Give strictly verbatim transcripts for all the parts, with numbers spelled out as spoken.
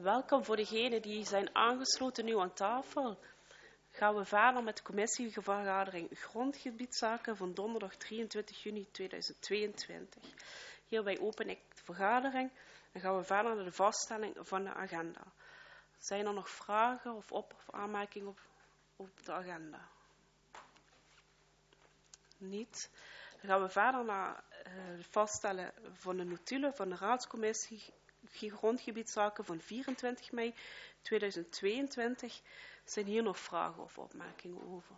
Welkom voor degenen die zijn aangesloten nu aan tafel. Gaan we verder met de commissievergadering grondgebiedszaken van donderdag drieëntwintig juni tweeduizend tweeëntwintig. Hierbij open ik de vergadering en gaan we verder naar de vaststelling van de agenda. Zijn er nog vragen of, op, of aanmerkingen op, op de agenda? Niet. Dan gaan we verder naar uh, het vaststellen van de notulen van de raadscommissie grondgebiedszaken van vierentwintig mei tweeduizend tweeëntwintig. Zijn hier nog vragen of opmerkingen over?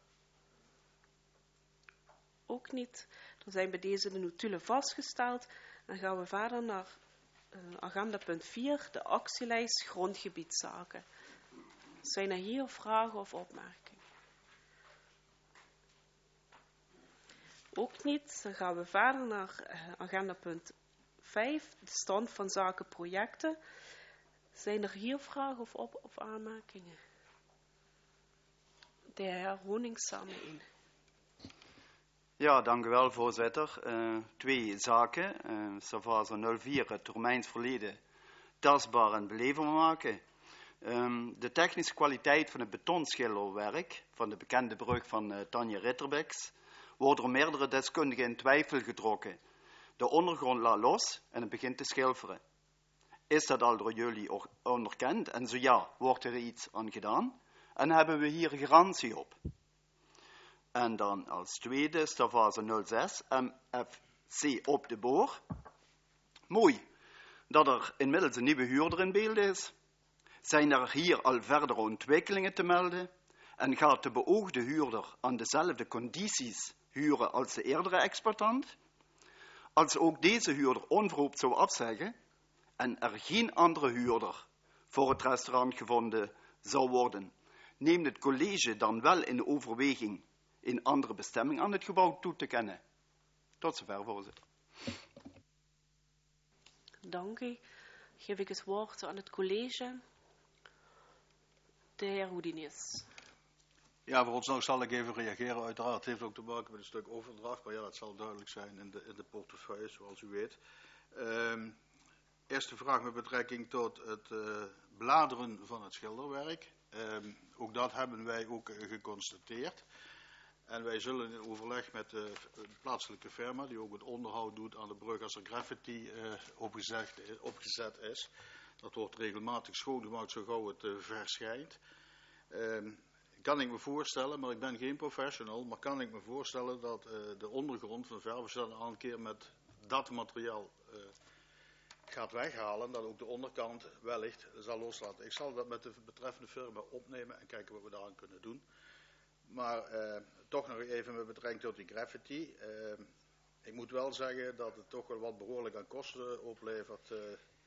Ook niet. Dan zijn bij deze de notulen vastgesteld. Dan gaan we verder naar uh, agenda punt vier, de actielijst grondgebiedszaken. Zijn er hier vragen of opmerkingen? Ook niet. Dan gaan we verder naar uh, agenda punt vijf, de stand van zaken projecten. Zijn er hier vragen of, op, of aanmerkingen? De heer Ronings samen in. Ja, dank u wel, voorzitter. Uh, twee zaken. Uh, Savasa nul vier, het Romeins verleden tastbaar en beleefbaar maken. Um, de technische kwaliteit van het betonschilderwerk van de bekende brug van uh, Tanja Ritterbeks wordt door meerdere deskundigen in twijfel getrokken. De ondergrond laat los en het begint te schilferen. Is dat al door jullie onderkend? En zo ja, wordt er iets aan gedaan? En hebben we hier garantie op? En dan als tweede, Stavase nul zes, M F C op de boor. Mooi dat er inmiddels een nieuwe huurder in beeld is. Zijn er hier al verdere ontwikkelingen te melden? En gaat de beoogde huurder aan dezelfde condities huren als de eerdere exploitant? Als ook deze huurder onverhoopt zou afzeggen en er geen andere huurder voor het restaurant gevonden zou worden, neemt het college dan wel in overweging een andere bestemming aan het gebouw toe te kennen. Tot zover, voorzitter. Dank u. Geef ik het woord aan het college. De heer Houdinius. Ja, voor ons nog zal ik even reageren. Uiteraard het heeft ook te maken met een stuk overdracht, maar ja, dat zal duidelijk zijn in de, in de portefeuille, zoals u weet. Um, eerste vraag met betrekking tot het uh, bladeren van het schilderwerk. Um, ook dat hebben wij ook uh, geconstateerd. En wij zullen in overleg met de, de plaatselijke firma, die ook het onderhoud doet aan de brug als er graffiti uh, opgezet, opgezet is. Dat wordt regelmatig schoongemaakt zo gauw het uh, verschijnt. Um, Kan ik me voorstellen, maar ik ben geen professional, maar kan ik me voorstellen dat uh, de ondergrond van verfstellen al een keer met dat materiaal uh, gaat weghalen, dat ook de onderkant wellicht zal loslaten. Ik zal dat met de betreffende firma opnemen en kijken wat we daaraan kunnen doen. Maar uh, toch nog even met betrekking tot die graffiti. Uh, ik moet wel zeggen dat het toch wel wat behoorlijk aan kosten oplevert, uh,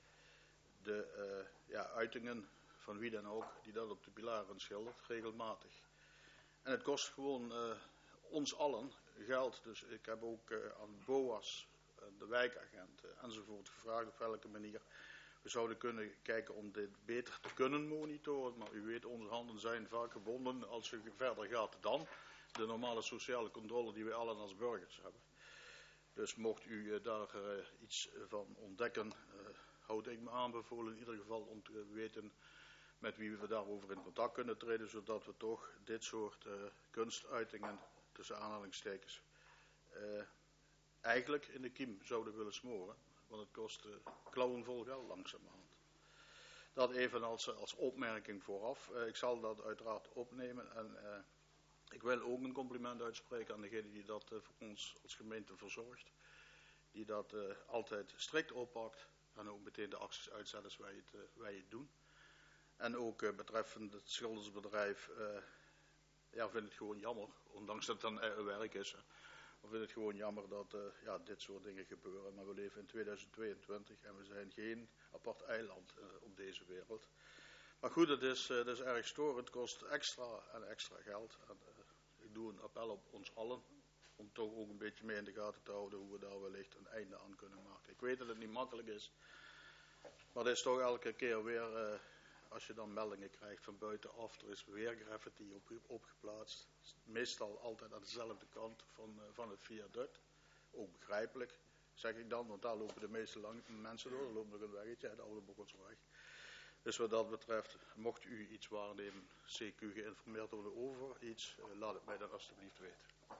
de uh, ja, uitingen van wie dan ook, die dat op de pilaren schildert, regelmatig. En het kost gewoon uh, ons allen geld. Dus ik heb ook uh, aan BOA's, uh, de wijkagenten enzovoort gevraagd op welke manier we zouden kunnen kijken om dit beter te kunnen monitoren. Maar u weet, onze handen zijn vaak gebonden als je verder gaat dan de normale sociale controle die wij allen als burgers hebben. Dus mocht u uh, daar uh, iets van ontdekken, uh, houd ik me aanbevolen in ieder geval om te weten met wie we daarover in contact kunnen treden, zodat we toch dit soort uh, kunstuitingen, tussen aanhalingstekens, uh, eigenlijk in de kiem zouden willen smoren. Want het kost uh, klauwenvol geld langzamerhand. Dat even als, als opmerking vooraf. Uh, ik zal dat uiteraard opnemen en uh, ik wil ook een compliment uitspreken aan degene die dat uh, voor ons als gemeente verzorgt. Die dat uh, altijd strikt oppakt en ook meteen de acties uitzet als wij het, uh, wij het doen. En ook uh, betreffend het schildersbedrijf, uh, ja, vind het gewoon jammer, ondanks dat het dan uh, werk is. Uh, maar vind het gewoon jammer dat uh, ja, dit soort dingen gebeuren. Maar we leven in tweeduizend tweeëntwintig en we zijn geen apart eiland uh, op deze wereld. Maar goed, het is, uh, het is erg storend, het kost extra en extra geld. En, uh, ik doe een appel op ons allen, om toch ook een beetje mee in de gaten te houden hoe we daar wellicht een einde aan kunnen maken. Ik weet dat het niet makkelijk is, maar het is toch elke keer weer... Uh, Als je dan meldingen krijgt van buitenaf, er is weer graffiti op, opgeplaatst. Meestal altijd aan dezelfde kant van, uh, van het viaduct. Ook begrijpelijk, zeg ik dan, want daar lopen de meeste lang, mensen door. Er loopt nog een weggetje, de Oude Bokkelsweg. Dus wat dat betreft, mocht u iets waarnemen, C Q geïnformeerd worden over iets, uh, laat het mij dan alstublieft weten.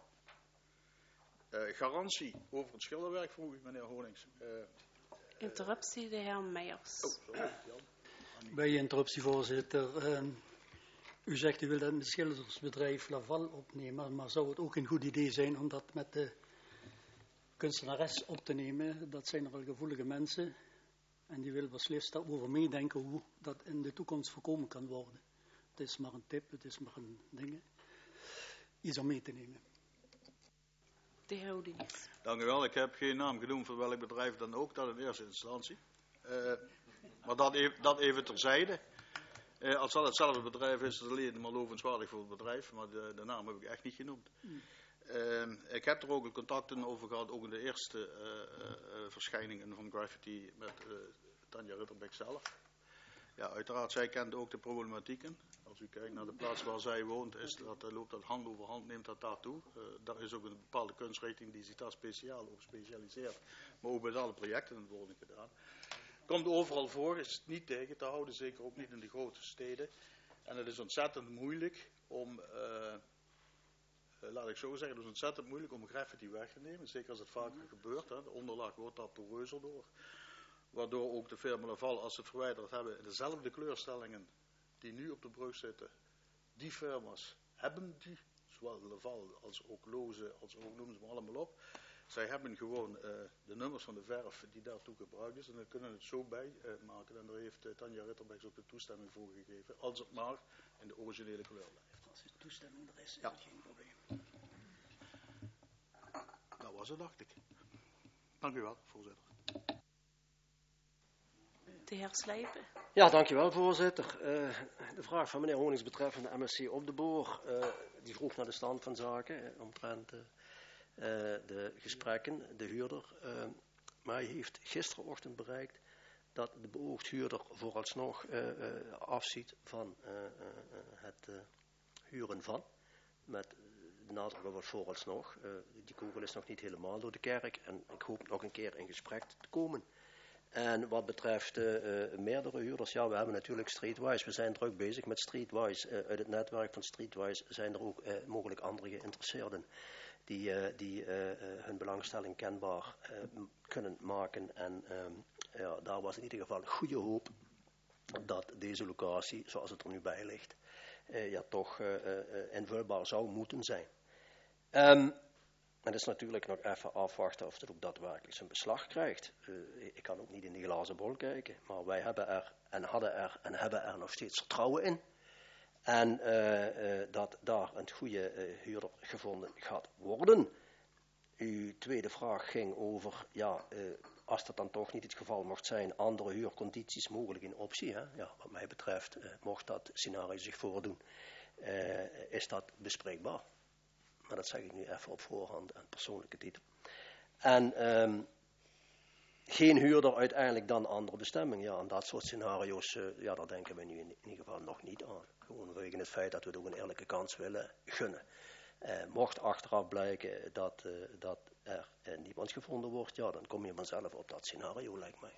Uh, garantie over het schilderwerk vroeg u, meneer Honings. Uh, Interruptie, de heer Meijers. Oh, sorry, Jan. Bij je interruptie, voorzitter. Uh, u zegt u wilt het met schildersbedrijf Laval opnemen, maar zou het ook een goed idee zijn om dat met de kunstenares op te nemen? Dat zijn nogal gevoelige mensen en die willen beslist daarover meedenken hoe dat in de toekomst voorkomen kan worden. Het is maar een tip, het is maar een ding. Iets om mee te nemen. De heer Oudinix. Dank u wel. Ik heb geen naam genoemd voor welk bedrijf dan ook, dat in eerste instantie. Uh, maar dat even, dat even terzijde. Uh, als dat hetzelfde bedrijf is, is het alleen maar lovenswaardig voor het bedrijf, maar de, de naam heb ik echt niet genoemd. Mm. Uh, ik heb er ook contacten over gehad, ook in de eerste uh, uh, verschijningen van graffiti met uh, Tanja Ritterbeck zelf. Ja, uiteraard, zij kent ook de problematieken. Als u kijkt naar de plaats waar zij woont, is dat, uh, loopt dat hand over hand, neemt dat daartoe. Uh, daar is ook een bepaalde kunstrichting die zich daar speciaal op specialiseert. Maar ook bij alle projecten worden gedaan. Komt overal voor, is niet tegen te houden, zeker ook niet in de grote steden. En het is ontzettend moeilijk om, uh, uh, laat ik zo zeggen, het is ontzettend moeilijk om graffiti weg te nemen. Zeker als het vaker gebeurt, hè. De onderlaag wordt daar poreuzer door. Waardoor ook de firma Laval, als ze het verwijderd hebben, dezelfde kleurstellingen die nu op de brug zitten, die firma's hebben die, zowel Laval als ook Loze, als ook noemen ze maar allemaal op. Zij hebben gewoon uh, de nummers van de verf die daartoe gebruikt is en dan kunnen het zo bij uh, maken. En daar heeft uh, Tanja Ritterbeck ook de toestemming voor gegeven, als het maar in de originele kleur blijft. Als er toestemming er is, is ja. het geen probleem. Dat was het, dacht ik. Dank u wel, voorzitter. De heer Slijpen. Ja, dankjewel, voorzitter. Uh, de vraag van meneer Honings betreffende M S C op de Boor, uh, die vroeg naar de stand van zaken, uh, omtrent uh, Uh, de gesprekken, de huurder. Uh, maar hij heeft gisterenochtend bereikt dat de beoogd huurder vooralsnog uh, uh, afziet van uh, uh, het uh, huren van. Met de nadruk op het vooralsnog. Uh, die kogel is nog niet helemaal door de kerk en ik hoop nog een keer in gesprek te komen. En wat betreft uh, uh, meerdere huurders, ja, we hebben natuurlijk Streetwise. We zijn druk bezig met Streetwise. Uh, uit het netwerk van Streetwise zijn er ook uh, mogelijk andere geïnteresseerden die, uh, die uh, uh, hun belangstelling kenbaar uh, kunnen maken. En um, ja, daar was in ieder geval goede hoop dat deze locatie, zoals het er nu bij ligt, uh, ja, toch uh, uh, invulbaar zou moeten zijn. Um, En het is natuurlijk nog even afwachten of het ook daadwerkelijk zijn beslag krijgt. Uh, ik kan ook niet in die glazen bol kijken, maar wij hebben er en hadden er en hebben er nog steeds vertrouwen in. En uh, uh, dat daar een goede uh, huurder gevonden gaat worden. Uw tweede vraag ging over, ja, uh, als dat dan toch niet het geval mocht zijn, andere huurcondities mogelijk in optie. Hè? Ja, wat mij betreft, uh, mocht dat scenario zich voordoen, uh, is dat bespreekbaar. Maar dat zeg ik nu even op voorhand en persoonlijke titel. En um, geen huurder uiteindelijk dan andere bestemming. Ja, en dat soort scenario's, uh, ja, daar denken we nu in, in ieder geval nog niet aan. Gewoon vanwege het feit dat we het ook een eerlijke kans willen gunnen. Uh, mocht achteraf blijken dat, uh, dat er uh, niemand gevonden wordt, ja, dan kom je vanzelf op dat scenario, lijkt mij.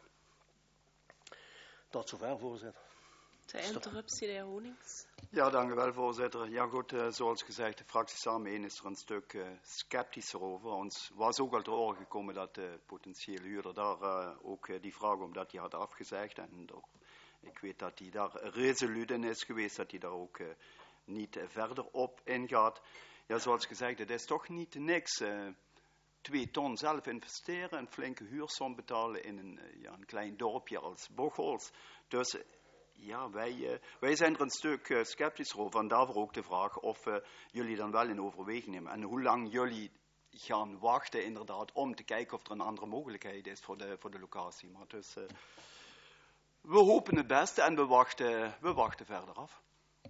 Tot zover, voorzitter. De interruptie, de heer Honings. Ja, dank u wel, voorzitter. Ja goed, uh, zoals gezegd, de fractie Samen één is er een stuk uh, sceptischer over. Ons was ook al te oren gekomen dat de potentiële huurder daar uh, ook uh, die vraag omdat hij had afgezegd. En door, ik weet dat hij daar resoluut in is geweest, dat hij daar ook uh, niet uh, verder op ingaat. Ja, zoals gezegd, het is toch niet niks. Uh, twee ton zelf investeren, een flinke huursom betalen in een, uh, ja, een klein dorpje als Bocholt. Dus... Uh, Ja, wij, uh, wij zijn er een stuk uh, sceptisch over. En daarvoor ook de vraag of uh, jullie dan wel in overweging nemen. En hoe lang jullie gaan wachten inderdaad om te kijken of er een andere mogelijkheid is voor de, voor de locatie. Maar dus, uh, we hopen het beste en we wachten, we wachten verder af.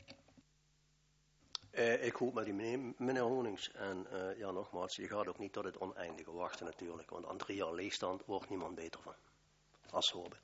Uh, ik hoop met u mee, meneer Honings. En uh, ja, nogmaals, je gaat ook niet tot het oneindige wachten natuurlijk. Want aan drie jaar leegstand wordt niemand beter van. Als voorbeeld.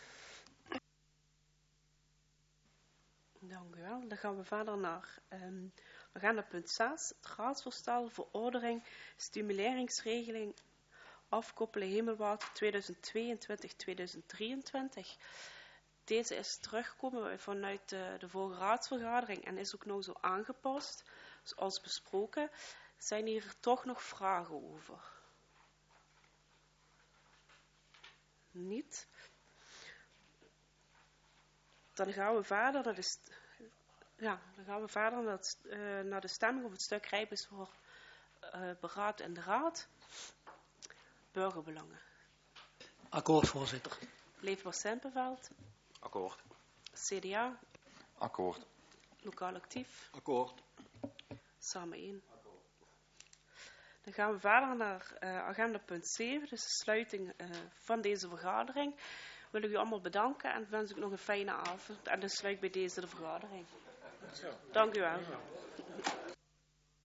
Dank u wel. Dan gaan we verder naar, um, we gaan naar punt zes. Het raadsvoorstel verordening, stimuleringsregeling, afkoppelen hemelwater tweeduizend tweeëntwintig tot tweeduizend drieëntwintig. Deze is teruggekomen vanuit de, de vorige raadsvergadering en is ook nou zo aangepast, zoals besproken. Zijn hier toch nog vragen over? Niet. Dan gaan we verder naar de, st- ja, dan gaan we verder naar, het, uh, naar de stemming of het stuk rijp is voor uh, beraad in de raad. Burgerbelangen. Akkoord, voorzitter. Leefbaar Sempenveld. Akkoord. C D A. Akkoord. Lokaal actief. Akkoord. Samen één. Dan gaan we verder naar uh, agenda punt zeven, dus de sluiting uh, van deze vergadering. Wil ik u allemaal bedanken en wens ik nog een fijne avond. En dan sluit bij deze de vergadering. Dank u wel.